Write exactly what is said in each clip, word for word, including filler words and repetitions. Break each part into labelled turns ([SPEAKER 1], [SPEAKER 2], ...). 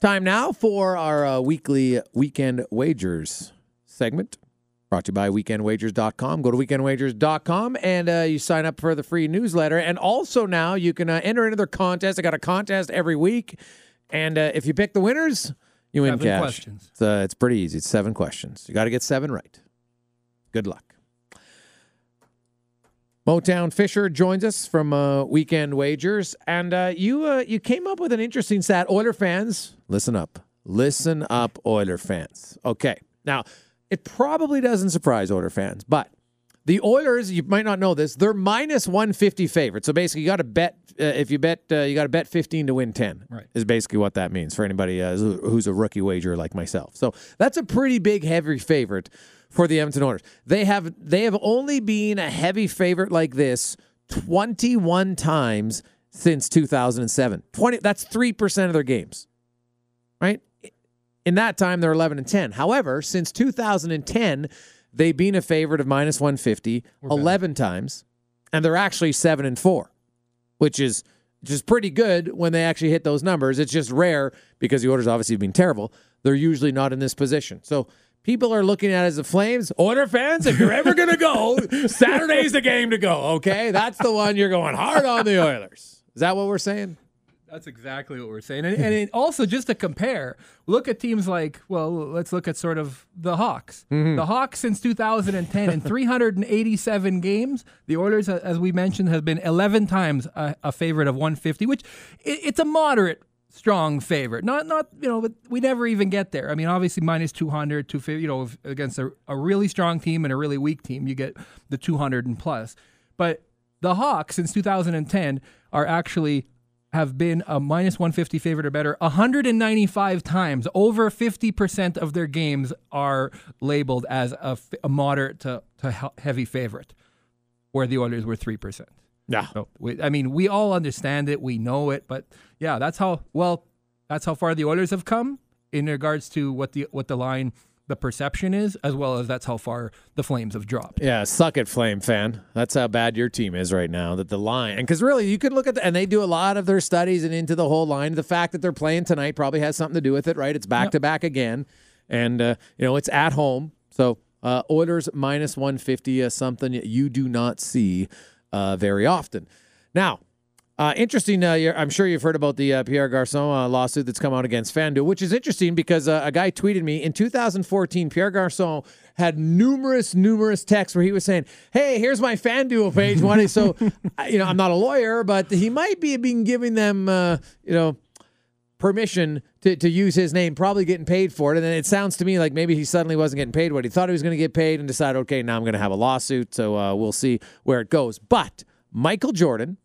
[SPEAKER 1] Time now for our uh, weekly Weekend Wagers segment. Brought to you by weekend wagers dot com. Go to weekend wagers dot com and uh, you sign up for the free newsletter. And also now you can uh, enter into their contest. I got a contest every week. And uh, if you pick the winners, you win
[SPEAKER 2] seven
[SPEAKER 1] cash.
[SPEAKER 2] questions.
[SPEAKER 1] It's, uh, it's pretty easy. It's seven questions. You got to get seven right. Good luck. Motown Fisher joins us from uh, Weekend Wagers. And uh, you uh, you came up with an interesting stat. Oiler fans, listen up. Listen up, Oiler fans. Okay. Now, it probably doesn't surprise Oiler fans, but the Oilers, you might not know this, they're minus one fifty favorite. So basically, you got to bet, uh, if you bet, uh, you got to bet fifteen to win ten,
[SPEAKER 2] right,
[SPEAKER 1] is basically what that means for anybody uh, who's a rookie wagerer like myself. So that's a pretty big, heavy favorite for the Edmonton Oilers. They have they have only been a heavy favorite like this twenty-one times since two thousand seven. twenty that's three percent of their games, right? In that time, they're eleven and ten. However, since two thousand ten, they've been a favorite of minus one fifty eleven times, and they're actually seven and four, which is just pretty good when they actually hit those numbers. It's just rare because the Oilers obviously have been terrible. They're usually not in this position. So people are looking at it as the Flames. Oiler fans, if you're ever going to go, Saturday's the game to go, okay? That's the one you're going hard on the Oilers. Is that what we're saying?
[SPEAKER 2] That's exactly what we're saying. And, and it also, just to compare, look at teams like, well, let's look at sort of the Hawks. Mm-hmm. The Hawks since two thousand ten, in three hundred eighty-seven games, the Oilers, as we mentioned, have been eleven times a, a favorite of one fifty, which it, it's a moderate, strong favorite. Not, not you know, but we never even get there. I mean, obviously, minus two hundred, two fifty, you know, against a, a really strong team and a really weak team, you get the two hundred and plus. But the Hawks, since two thousand ten, are actually have been a minus one fifty favorite or better one hundred ninety-five times. Over fifty percent of their games are labeled as a, a moderate to, to heavy favorite, where the Oilers were three percent.
[SPEAKER 1] Yeah.
[SPEAKER 2] So we, I mean, we all understand it. We know it. But, yeah, that's how, well, that's how far the Oilers have come in regards to what the what the line, the perception is, as well as that's how far the Flames have dropped.
[SPEAKER 1] Yeah, suck it, Flame fan. That's how bad your team is right now, that the line. And because really, you could look at, the, and they do a lot of their studies and into the whole line. The fact that they're playing tonight probably has something to do with it, right? It's back-to-back yep. again. And, uh, you know, it's at home. So uh, Oilers minus one fifty is something you do not see uh, very often. Now, Uh, interesting. Uh, I'm sure you've heard about the uh, Pierre Garçon uh, lawsuit that's come out against FanDuel, which is interesting because uh, a guy tweeted me in two thousand fourteen. Pierre Garçon had numerous, numerous texts where he was saying, "Hey, here's my FanDuel page." One, so you know, I'm not a lawyer, but he might be being giving them, uh, you know, permission to to use his name, probably getting paid for it. And then it sounds to me like maybe he suddenly wasn't getting paid what he thought he was going to get paid, and decided, okay, now I'm going to have a lawsuit. So uh, we'll see where it goes. But Michael Jordan,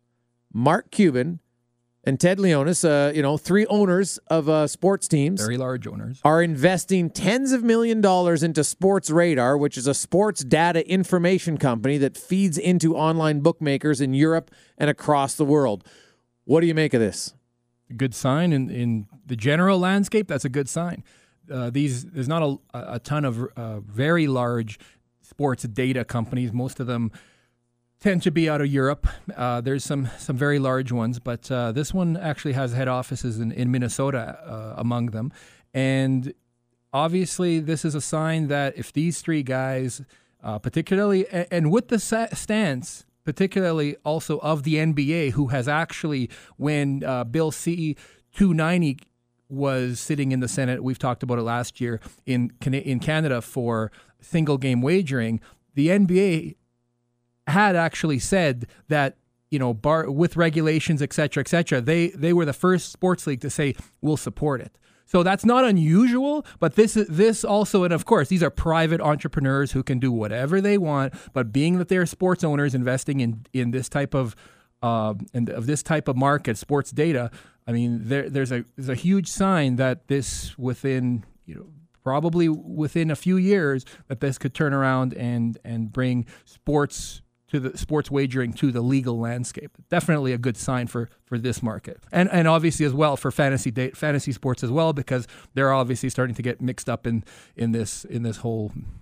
[SPEAKER 1] Mark Cuban, and Ted Leonsis, uh, you know, three owners of uh, sports teams,
[SPEAKER 2] very large owners,
[SPEAKER 1] are investing tens of million dollars into Sports Radar, which is a sports data information company that feeds into online bookmakers in Europe and across the world. What do you make of this?
[SPEAKER 2] Good sign in, in the general landscape. That's a good sign. Uh, these there's not a, a ton of uh, very large sports data companies. Most of them tend to be out of Europe. Uh, there's some some very large ones, but uh, this one actually has head offices in, in Minnesota uh, among them. And obviously, this is a sign that if these three guys, uh, particularly, and, and with the stance, particularly also of the N B A, who has actually, when uh, Bill C two ninety was sitting in the Senate, we've talked about it last year, in in Canada for single game wagering, the N B A had actually said that, you know, bar, with regulations, et cetera, et cetera, they, they were the first sports league to say, we'll support it. So that's not unusual, but this this also, and of course, these are private entrepreneurs who can do whatever they want, but being that they're sports owners investing in, in this type of uh, in, of this type of market, sports data, I mean, there, there's a there's a huge sign that this within, you know, probably within a few years, that this could turn around and and bring sports to the sports wagering to the legal landscape. Definitely a good sign for, for this market. And and obviously as well for fantasy date, fantasy sports as well, because they're obviously starting to get mixed up in, in this in this whole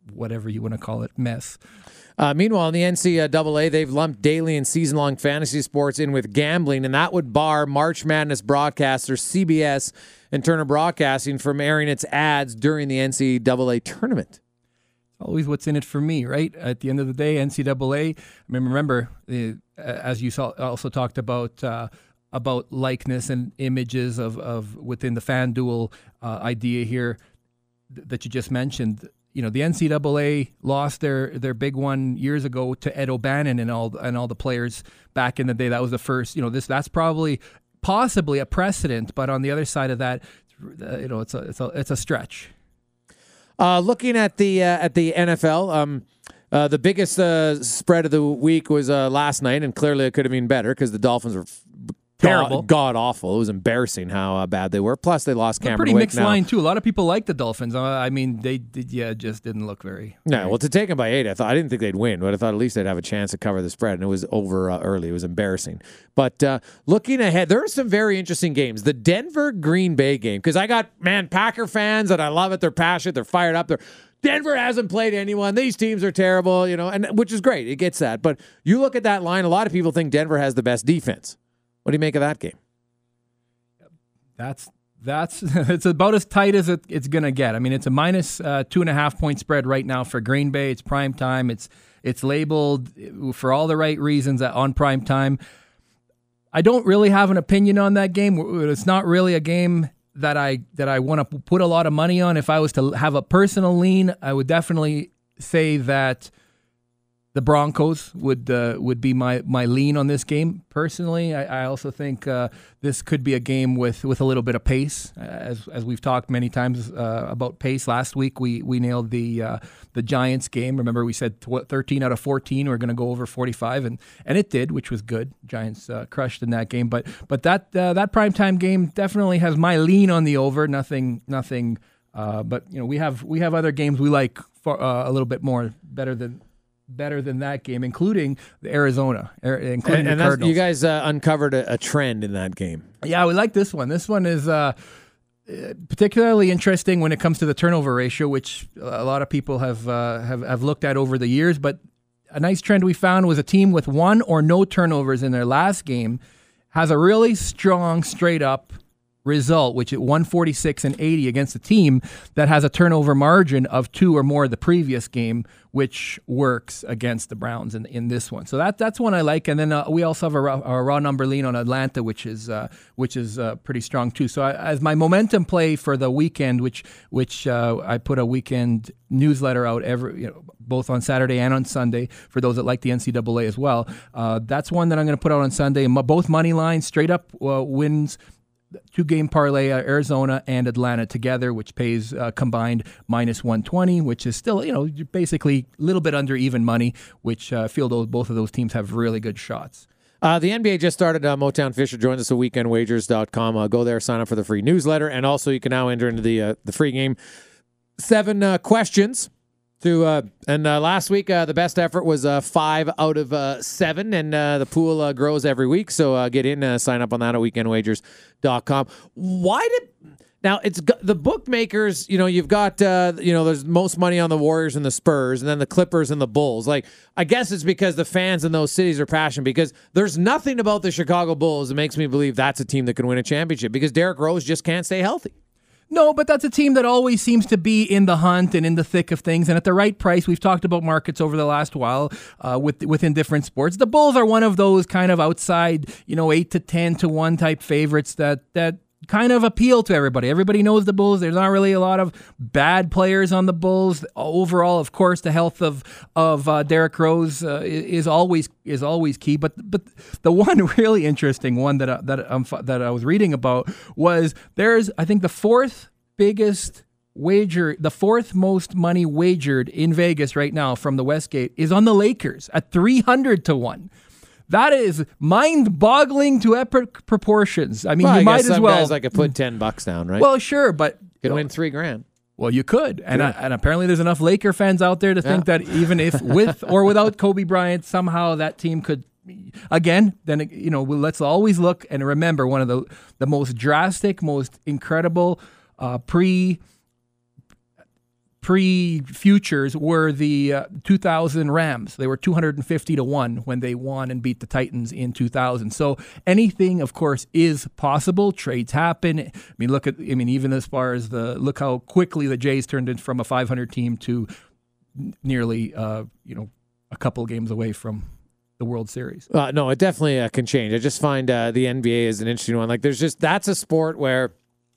[SPEAKER 2] whatever you want to call it, mess.
[SPEAKER 1] Uh, meanwhile, in the N C double A, they've lumped daily and season-long fantasy sports in with gambling, and that would bar March Madness broadcaster C B S and Turner Broadcasting from airing its ads during the N C double A tournament.
[SPEAKER 2] Always what's in it for me, right? At the end of the day, N C double A, I mean, remember, uh, as you saw, also talked about uh, about likeness and images of, of within the FanDuel uh, idea here th- that you just mentioned. You know, the N C double A lost their their big one years ago to Ed O'Bannon and all and all the players back in the day. That was the first. You know, this that's probably possibly a precedent, but on the other side of that, uh, you know, it's a it's a it's a stretch.
[SPEAKER 1] Uh, looking at the uh, at the N F L, um, uh, the biggest uh, spread of the week was uh, last night, and clearly it could have been better because the Dolphins were f-
[SPEAKER 2] Terrible.
[SPEAKER 1] god, god awful. It was embarrassing how uh, bad they were. Plus, they lost Cameron
[SPEAKER 2] Pretty
[SPEAKER 1] Wake
[SPEAKER 2] mixed
[SPEAKER 1] now.
[SPEAKER 2] line too. A lot of people like the Dolphins. Uh, I mean, they did, yeah, just didn't look very.
[SPEAKER 1] No,
[SPEAKER 2] very
[SPEAKER 1] well, to take them by eight, I thought I didn't think they'd win, but I thought at least they'd have a chance to cover the spread, and it was over uh, early. It was embarrassing. But uh, looking ahead, there are some very interesting games. The Denver Green Bay game, because I got man Packer fans, and I love it. They're passionate. They're fired up. They're Denver hasn't played anyone. These teams are terrible, you know, and which is great. It gets that. But you look at that line. A lot of people think Denver has the best defense. What do you make of that game?
[SPEAKER 2] That's that's it's about as tight as it, it's gonna get. I mean, it's a minus uh, two and a half point spread right now for Green Bay. It's prime time. It's it's labeled for all the right reasons on prime time. I don't really have an opinion on that game. It's not really a game that I that I want to put a lot of money on. If I was to have a personal lean, I would definitely say that the Broncos would uh, would be my, my lean on this game. Personally, I, I also think uh, this could be a game with, with a little bit of pace. As as we've talked many times uh, about pace. Last week we we nailed the uh, the Giants game. Remember we said thirteen out of fourteen we're going to go over forty-five, and, and it did, which was good. Giants uh, crushed in that game. But but that uh, that primetime game definitely has my lean on the over. Nothing nothing. Uh, but you know we have we have other games we like for, uh, a little bit more better than. better than that game, including the Arizona, including
[SPEAKER 1] and, and
[SPEAKER 2] the Cardinals.
[SPEAKER 1] You guys uh, uncovered a, a trend in that game.
[SPEAKER 2] Yeah, we like this one. This one is uh, particularly interesting when it comes to the turnover ratio, which a lot of people have, uh, have have looked at over the years. But a nice trend we found was a team with one or no turnovers in their last game has a really strong, straight-up result, which at one forty-six and eighty against a team that has a turnover margin of two or more the previous game, which works against the Browns in in this one. So that that's one I like. And then uh, we also have a raw, a raw number lean on Atlanta, which is uh, which is uh, pretty strong too. So I, as my momentum play for the weekend, which which uh, I put a weekend newsletter out every you know both on Saturday and on Sunday for those that like the N C double A as well. Uh, that's one that I'm going to put out on Sunday. Both money lines, straight up uh, wins. Two-game parlay, uh, Arizona and Atlanta together, which pays uh, combined minus one twenty, which is still, you know, basically a little bit under even money, which I uh, feel those, both of those teams have really good shots.
[SPEAKER 1] Uh, the N B A just started. Uh, Motown Fisher joins us at weekend wagers dot com. Uh, go there, sign up for the free newsletter, and also you can now enter into the uh, the free game. Seven uh, questions. To, uh, and uh, last week, uh, the best effort was uh, five out of uh, seven, and uh, the pool uh, grows every week. So uh, get in, uh, sign up on that at weekend wagers dot com. Why did now it's the bookmakers? You know, you've got uh, you know, there's most money on the Warriors and the Spurs, and then the Clippers and the Bulls. Like, I guess it's because the fans in those cities are passionate. Because there's nothing about the Chicago Bulls that makes me believe that's a team that can win a championship. Because Derrick Rose just can't stay healthy.
[SPEAKER 2] No, but that's a team that always seems to be in the hunt and in the thick of things, and at the right price. We've talked about markets over the last while uh, with within different sports. The Bulls are one of those kind of outside, you know, eight to ten to one type favorites that that kind of appeal to everybody. Everybody knows the Bulls. There's not really a lot of bad players on the Bulls. Overall, of course, the health of of uh, Derrick Rose uh, is always is always key. But but the one really interesting one that I, that um, that I was reading about was there's I think the fourth biggest wager, the fourth most money wagered in Vegas right now from the Westgate is on the Lakers at three hundred to one. That is mind-boggling to epic proportions. I mean,
[SPEAKER 1] well,
[SPEAKER 2] you
[SPEAKER 1] I
[SPEAKER 2] might
[SPEAKER 1] guess
[SPEAKER 2] as
[SPEAKER 1] some
[SPEAKER 2] well.
[SPEAKER 1] guys like to put ten bucks down, right?
[SPEAKER 2] Well, sure, but
[SPEAKER 1] could win three grand.
[SPEAKER 2] Well, you could, and I, and apparently there's enough Laker fans out there to
[SPEAKER 1] yeah.
[SPEAKER 2] think that even if with or without Kobe Bryant, somehow that team could. Again, then you know, let's always look and remember one of the the most drastic, most incredible uh, pre. pre-futures were the uh, two thousand Rams. They were two hundred fifty to one when they won and beat the Titans in two thousand. So anything, of course, is possible. Trades happen. I mean, look at, I mean, even as far as the, look how quickly the Jays turned in from a five hundred team to nearly, uh, you know, a couple games away from the World Series.
[SPEAKER 1] Uh, no, it definitely uh, can change. I just find uh, the N B A is an interesting one. Like, there's just, that's a sport where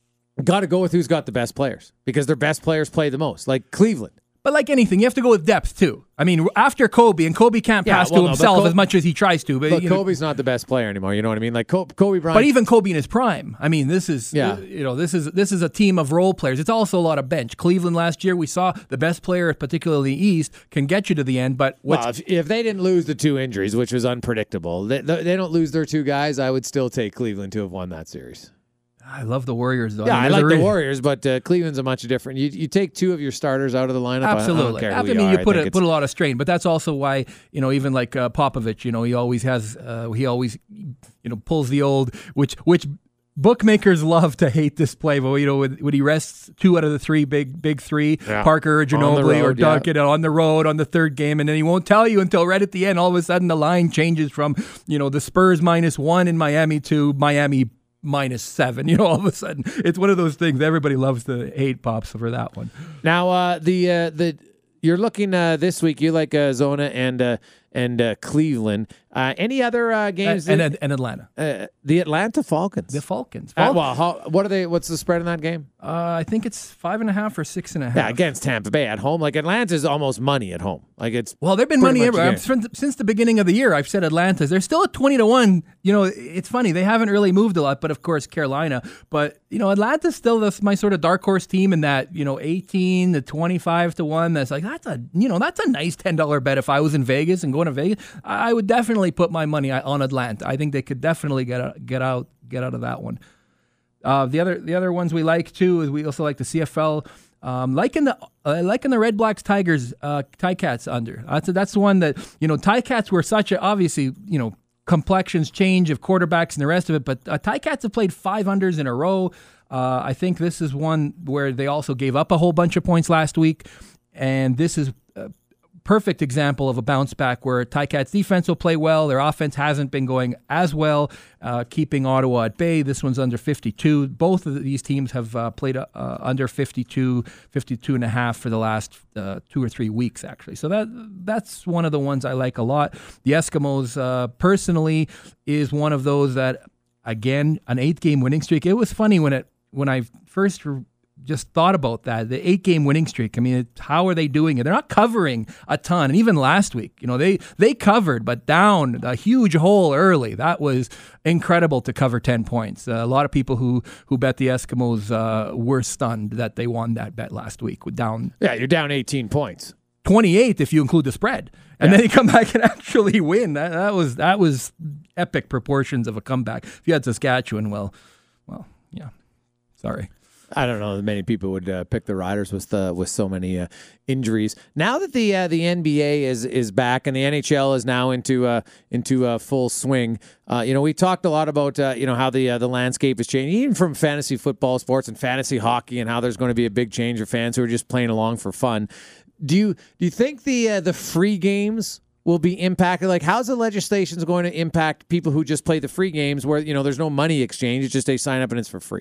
[SPEAKER 1] got to go with who's got the best players because their best players play the most. Like Cleveland.
[SPEAKER 2] But like anything, you have to go with depth too. I mean, after Kobe, and Kobe can't
[SPEAKER 1] Yeah,
[SPEAKER 2] pass
[SPEAKER 1] well,
[SPEAKER 2] to
[SPEAKER 1] no,
[SPEAKER 2] himself
[SPEAKER 1] Kobe-
[SPEAKER 2] as much as he tries to. But,
[SPEAKER 1] But
[SPEAKER 2] you know,
[SPEAKER 1] Kobe's not the best player anymore. You know what I mean? Like Kobe, Kobe Bryant.
[SPEAKER 2] but even Kobe in his prime. I mean, this is
[SPEAKER 1] Yeah.
[SPEAKER 2] uh, you know this is this is a team of role players. It's also a lot of bench. Cleveland last year, we saw the best player, particularly the East, can get you to the end. But what's
[SPEAKER 1] well, if, if they didn't lose the two injuries, which was unpredictable, they, they don't lose their two guys, I would still take Cleveland to have won that series.
[SPEAKER 2] I love the Warriors though.
[SPEAKER 1] Yeah,
[SPEAKER 2] I,
[SPEAKER 1] I,
[SPEAKER 2] mean,
[SPEAKER 1] like
[SPEAKER 2] there's a
[SPEAKER 1] the
[SPEAKER 2] re-
[SPEAKER 1] Warriors, but uh, Cleveland's a much different. You you take two of your starters out of the lineup.
[SPEAKER 2] Absolutely.
[SPEAKER 1] I, I don't care
[SPEAKER 2] I
[SPEAKER 1] who
[SPEAKER 2] mean,
[SPEAKER 1] you,
[SPEAKER 2] you
[SPEAKER 1] are.
[SPEAKER 2] put
[SPEAKER 1] I
[SPEAKER 2] a,
[SPEAKER 1] think
[SPEAKER 2] put a
[SPEAKER 1] it's-
[SPEAKER 2] lot of strain, but that's also why, you know, even like uh, Popovich, you know, he always has, uh, he always, you know, pulls the old, which which bookmakers love to hate this play, but you know, when, when he rests two out of the three big big three,
[SPEAKER 1] Yeah.
[SPEAKER 2] Parker or
[SPEAKER 1] On the
[SPEAKER 2] Ginobili or
[SPEAKER 1] road, yeah.
[SPEAKER 2] Duncan on the road on the third game, and then he won't tell you until right at the end. All of a sudden, the line changes from, you know, the Spurs minus one in Miami to Miami minus seven. You know, all of a sudden, it's one of those things. Everybody loves to hate Pops for that one.
[SPEAKER 1] Now, uh, the uh, the you're looking uh, this week. You like uh, Zona and uh, and uh, Cleveland. Uh, any other uh, games?
[SPEAKER 2] And,
[SPEAKER 1] that-
[SPEAKER 2] and, and Atlanta,
[SPEAKER 1] uh, the Atlanta Falcons.
[SPEAKER 2] the Falcons.
[SPEAKER 1] Uh,
[SPEAKER 2] Fal-
[SPEAKER 1] well, how, what are they? What's the spread in that game?
[SPEAKER 2] Uh, I think it's five and a half or six and a half.
[SPEAKER 1] Yeah, against Tampa Bay at home. Like Atlanta's almost money at home. Like it's
[SPEAKER 2] Well, they've been
[SPEAKER 1] pretty
[SPEAKER 2] money
[SPEAKER 1] much
[SPEAKER 2] everywhere.
[SPEAKER 1] a
[SPEAKER 2] Since, since the beginning of the year, I've said Atlanta's. They're still at twenty to one. You know, it's funny. They haven't really moved a lot, but of course, Carolina. But, you know, Atlanta's still this, my sort of dark horse team in that, you know, eighteen to twenty-five to one. That's like, that's a, you know, that's a nice ten dollar bet. If I was in Vegas and going to Vegas, I would definitely put my money on Atlanta. I think they could definitely get out, get out, get out of that one. Uh, the other the other ones we like too is we also like the C F L, um, liking the uh, liking the Red Blacks Tigers uh, Ticats under. That's that's the one that, you know, Ticats were such a, obviously, you know, complexions change of quarterbacks and the rest of it, but uh, Ticats have played five unders in a row. Uh, I think this is one where they also gave up a whole bunch of points last week, and this is a perfect example of a bounce back where Ticats defense will play well. Their offense hasn't been going as well, uh, keeping Ottawa at bay. This one's under fifty-two. Both of these teams have uh, played uh, under fifty-two, fifty-two and a half for the last uh, two or three weeks, actually. So that that's one of the ones I like a lot. The Eskimos, uh, personally, is one of those that, again, an eight-game winning streak. It was funny when it when I first just thought about that, the eight-game winning streak. I mean, it, how are they doing it? They're not covering a ton. And even last week, you know, they they covered, but down a huge hole early. That was incredible to cover ten points. Uh, a lot of people who who bet the Eskimos uh, were stunned that they won that bet last week. With down
[SPEAKER 1] yeah, you're down eighteen points.
[SPEAKER 2] twenty-eight if you include the spread, and
[SPEAKER 1] Yeah.
[SPEAKER 2] then they come back and actually win. That, that was that was epic proportions of a comeback. If you had Saskatchewan, well, well, yeah, sorry.
[SPEAKER 1] I don't know that many people would uh, pick the Riders with uh, with so many uh, injuries. Now that the uh, the N B A is is back and the N H L is now into uh, into uh, full swing, uh, you know, we talked a lot about uh, you know how the uh, the landscape is changing, even from fantasy football sports and fantasy hockey, and how there's going to be a big change for fans who are just playing along for fun. Do you do you think the uh, the free games will be impacted? Like, how's the legislation going to impact people who just play the free games where, you know, there's no money exchange? It's just they sign up and it's for free.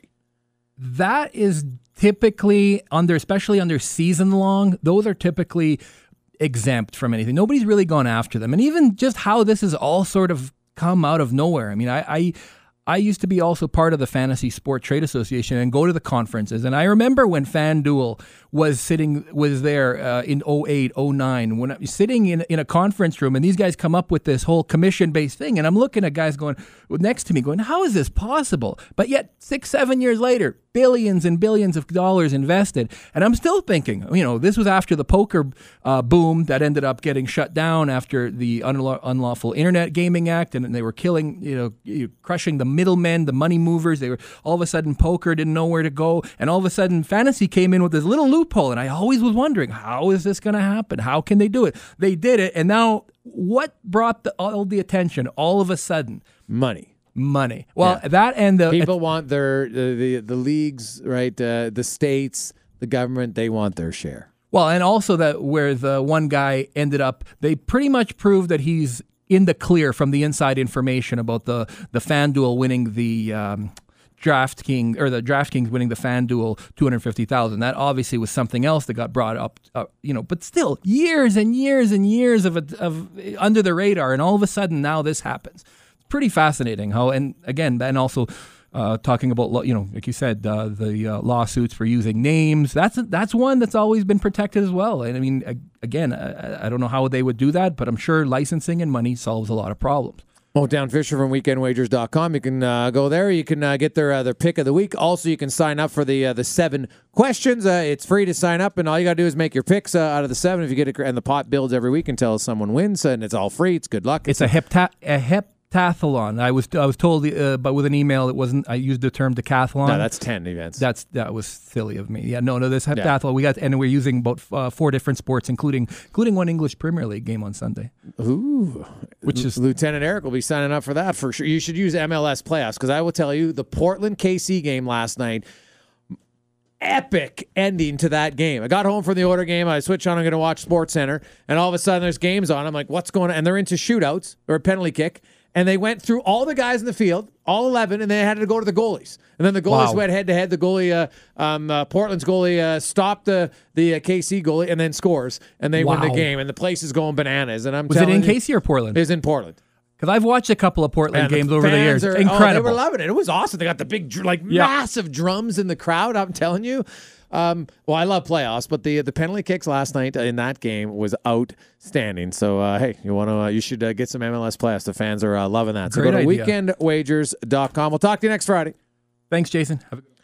[SPEAKER 2] That is typically under, especially under season long, those are typically exempt from anything. Nobody's really gone after them. And even just how this has all sort of come out of nowhere. I mean, I, I I used to be also part of the Fantasy Sport Trade Association and go to the conferences. And I remember when FanDuel was sitting, was there uh, in oh eight, oh nine, when I was sitting in, in a conference room and these guys come up with this whole commission-based thing. And I'm looking at guys going next to me going, how is this possible? But yet six, seven years later, billions and billions of dollars invested. And I'm still thinking, you know, this was after the poker uh, boom that ended up getting shut down after the Unlaw- Unlawful Internet Gaming Act. And they were killing, you know, crushing the middlemen, the money movers. They were all of a sudden poker didn't know where to go. And all of a sudden fantasy came in with this little loophole. And I always was wondering, how is this going to happen? How can they do it? They did it. And now what brought the, all the attention all of a sudden?
[SPEAKER 1] Money.
[SPEAKER 2] Money. Well,
[SPEAKER 1] Yeah.
[SPEAKER 2] that and the
[SPEAKER 1] People want their the the, the leagues, right? Uh, the states, the government, they want their share.
[SPEAKER 2] Well, and also that where the one guy ended up, they pretty much proved that he's in the clear from the inside information about the the FanDuel winning the um, DraftKings or the DraftKings winning the FanDuel two hundred fifty thousand. That obviously was something else that got brought up, uh, you know. But still, years and years and years of a, of under the radar, and all of a sudden now this happens. It's pretty fascinating how, and again, then also. Uh, talking about, you know, like you said, uh, the uh, lawsuits for using names. That's that's one that's always been protected as well. And I mean, again, I, I don't know how they would do that, but I'm sure licensing and money solves a lot of problems.
[SPEAKER 1] Motown Fisher from weekend wagers dot com. You can uh, go there. You can uh, get their uh, their pick of the week. Also, you can sign up for the uh, the seven questions. Uh, it's free to sign up, and all you got to do is make your picks uh, out of the seven. If you get it, and the pot builds every week until someone wins, and it's all free. It's good luck.
[SPEAKER 2] It's, it's a hepta- a hep. Decathlon. I was I was told, uh, but with an email, it wasn't. I used the term decathlon.
[SPEAKER 1] No, that's ten events.
[SPEAKER 2] That's that was silly of me. Yeah, no, no. This heptathlon. Yeah. We got, and we're using about uh, four different sports, including including one English Premier League game on Sunday.
[SPEAKER 1] Ooh,
[SPEAKER 2] which is
[SPEAKER 1] Lieutenant Eric will be signing up for that for sure. You should use M L S playoffs because I will tell you the Portland K C game last night. Epic ending to that game. I got home from the Oilers game. I switched on. I'm going to watch SportsCenter, and all of a sudden there's games on. I'm like, what's going on? And they're into shootouts or a penalty kick. And they went through all the guys in the field, all eleven, and they had to go to the goalies. And then the goalies wow. went head-to-head. The goalie, uh, um, uh, Portland's goalie, uh, stopped the the uh, K C goalie and then scores, and they wow. win the game. And the place is going bananas. And I'm
[SPEAKER 2] was
[SPEAKER 1] telling
[SPEAKER 2] it in
[SPEAKER 1] you,
[SPEAKER 2] K C or Portland?
[SPEAKER 1] It was in Portland.
[SPEAKER 2] Because I've watched a couple of Portland
[SPEAKER 1] Man,
[SPEAKER 2] games
[SPEAKER 1] the
[SPEAKER 2] over the years.
[SPEAKER 1] Are,
[SPEAKER 2] Incredible.
[SPEAKER 1] Oh, they were loving it. It was awesome. They got the big, like, yeah. massive drums in the crowd, I'm telling you. Um, well, I love playoffs, but the the penalty kicks last night in that game was outstanding. So, uh, hey, you want to uh, you should uh, get some M L S playoffs. The fans are uh, loving that. So
[SPEAKER 2] Great
[SPEAKER 1] go to
[SPEAKER 2] idea.
[SPEAKER 1] weekend wagers dot com. We'll talk to you next Friday.
[SPEAKER 2] Thanks, Jason. Have a-